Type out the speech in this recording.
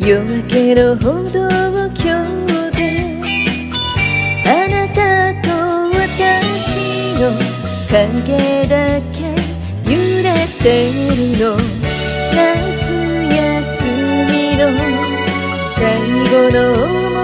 夜明けの歩道橋であなたと私の影だけ揺れてるの。夏休みの最後の